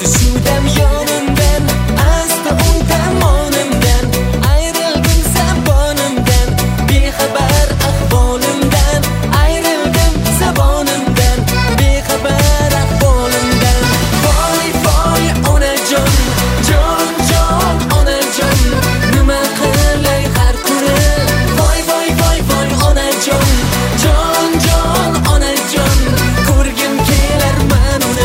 shudam yonimdan, asta o'ydamonimdan, ayrildim zabonimdan, bexabar ahvolimdan, ayrildim zabonimdan, bexabar ahvolimdan. Voy voy onajon, jon jon onajon, nima qilay har kuni? Voy voy voy voy onajon, jon jon onajon, ko'rgim kelar men uni.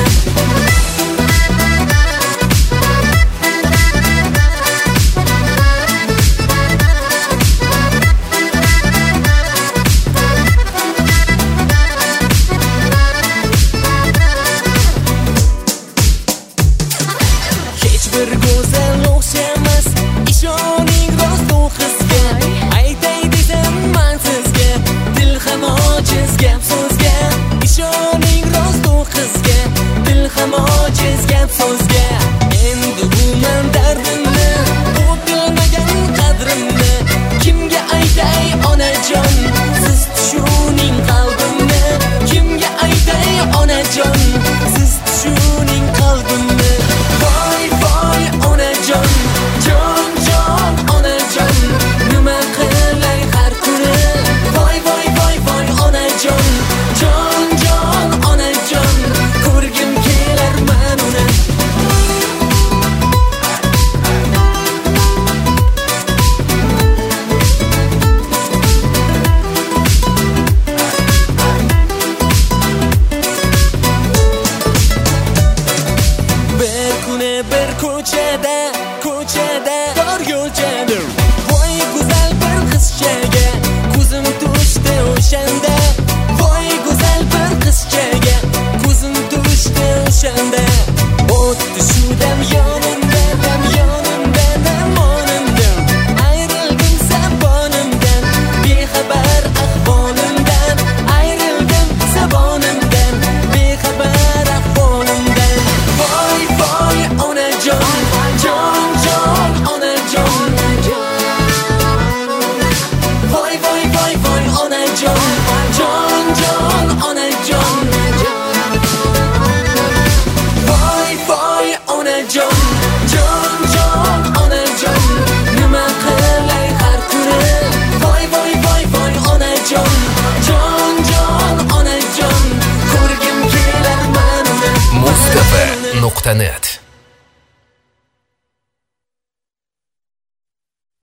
Hech bir go'zal o'xshamas, ishoning rost u qizga. Aytay desam men sizga, dil ham ojiz gap so'zga. Ishoning rost u qizga, dil ham ojiz gap so'zga. Endi bu men dardimni, u bilmagan qadrimni, kimga aytay onajon, siz tushuning qalbimni. Kimga aytay onajon, siz tushuning qalbimni. Voy voy onajon, jon jon onajon, nima qilay har kuni? Voy voy voy voy onajon, jon jon onajon, ko'rgim kelar men uni. Bir kuni bir ko'chada tor yo'lchada, voy go'zal bir qizchaga ko'zim tushdi o'shanda. Voy go'zal bir qizchaga ko'zim tushdi o'shanda. O'tdi shudam yonimdan, amonimdan, ayrildim zabonimdan, bexabar ahvolimdan, ayrildim zabonimdan, bexabar ahvolimdan. Voy voy onajon, jon jon onajon, voy voy voy voy onajon, jon jon onajon, voy voy onajon, jon jon onajon, nima qilay har kuni? Voy voy voy voy onajon, jon jon onajon, ko'rgim kelar men uni. Muzcafe.net